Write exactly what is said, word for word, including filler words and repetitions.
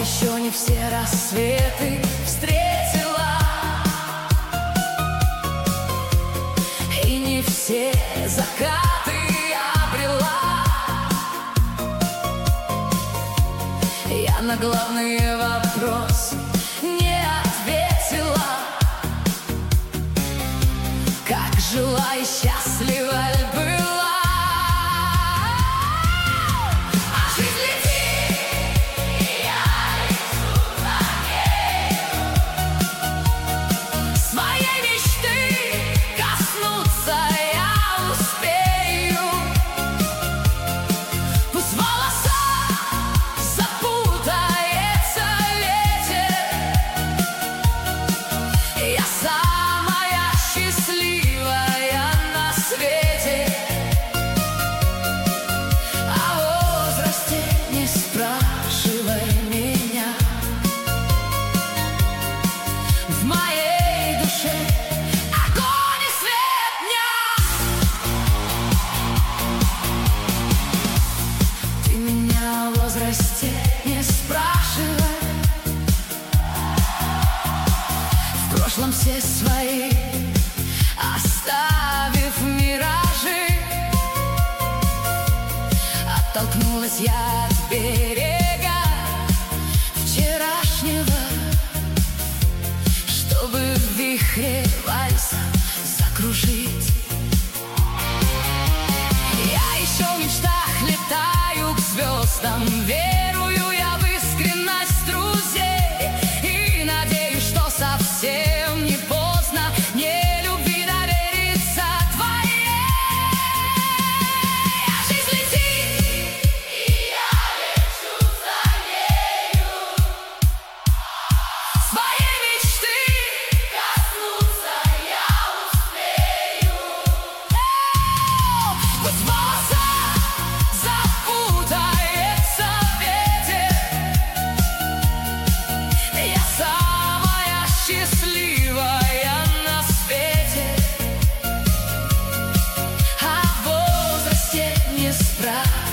еще не все рассветы встретила, и не все закаты обрела. Я на главные вопросы не ответила. Как жила и счастлива ль была? А жизнь летит, и я лечу за нею. Своей мечты коснуться я успею. Пусть в волосах запутается ветер, я самая счастливая на свете. О возрасте не спрашивай меня. В моей душе огонь и свет дня. Ты меня о возрасте не спрашивай. В прошлом все свои оставив миражи, оттолкнулась я от берега вчерашнего, чтобы в вихре вальса закружить. Я еще в мечтах летаю к звездам, верую я в искренность друзей и надеюсь, что совсем не поздно мне любви довериться твоей. А жизнь летит, и я лечу за нею. Своей мечты коснуться я успею. Пусть в волосах запутается ветер, я самая счастливая на свете. О возрасте не спрашивай.